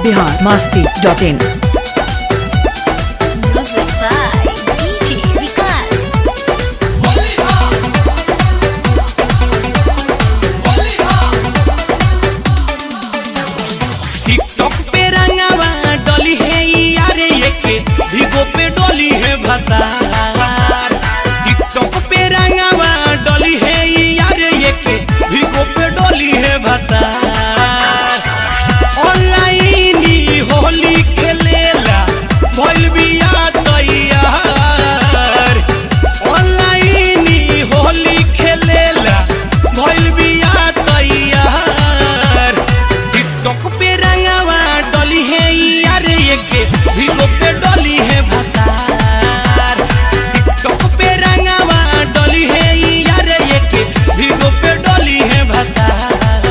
biharmasti.in Music by DJ Vikas. TikTok पे रंगावा डोली है यार ये के भिगो पे डोली है भतार। टिकटॉक पे रंगावा डोली है यार ये के भिगो पे डोली है भतार। ऑनलाइन ही होली खेलेला भइल बिया तैयार। ऑनलाइन ही होली खेलेला भइल बिया तैयार। टिकटॉक पे रंगावा डोली है यार ये के भिगो पे डोली है भतार। टिकटॉक पे रंगावा डोली है यार ये के भिगो पे डोली है भतार।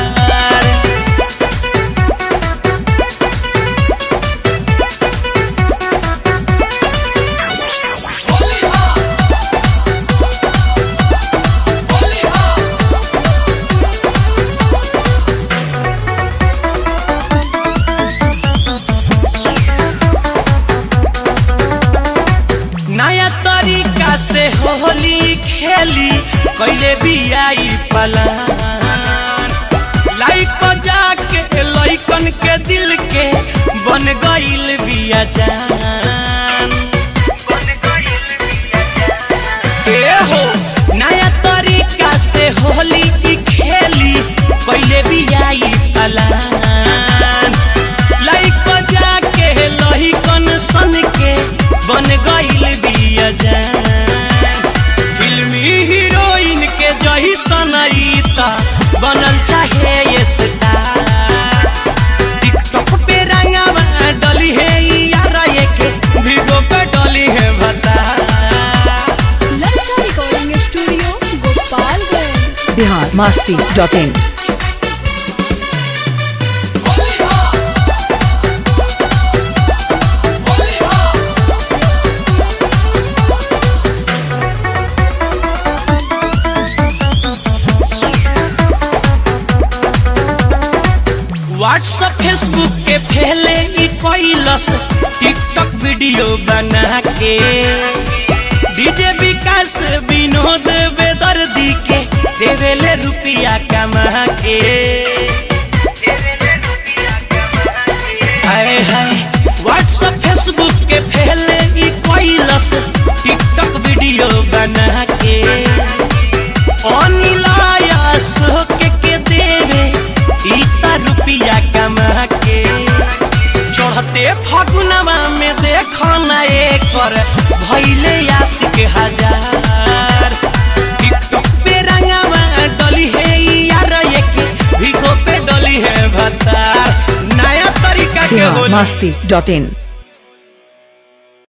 नया तरीका से होली खेली कैले बियाई पलान। लाइक बजा के लइकन के दिल के बन गइल बिया जान। ए हो नया तरीका से होली खेली कैले बियाई पलान। लाइक बजा के लइकन सन के बन गइल बिया जान। फिल्मी हीरोइन के जही सनईता बनल चाहे ये स्टार। टिकटॉक पे रंगावा डली है यार ये के भिगो पे डली है भतार। Lalsa Recording Studio, Gopalganj. biharmasti.in WhatsApp Facebook के फैले ई कैलस टिकटॉक वीडियो बना के। डीजे विकास विनोद बेदर्दी के देवेले रुपया कमा के। हाय हाय व्हाट्सएप फेसबुक के फैले ई कैलस टिकटॉक वीडियो बना के। अनिलाया के देवे इतना रुपया कमा के। चढ़ते फगुनवा में देखो ना एकर भइले आशिक हजार। टिकटॉक पे रंगावा डली है यार ये के भिगो पे डली है भतार। नया तरीका के होली biharmasti.in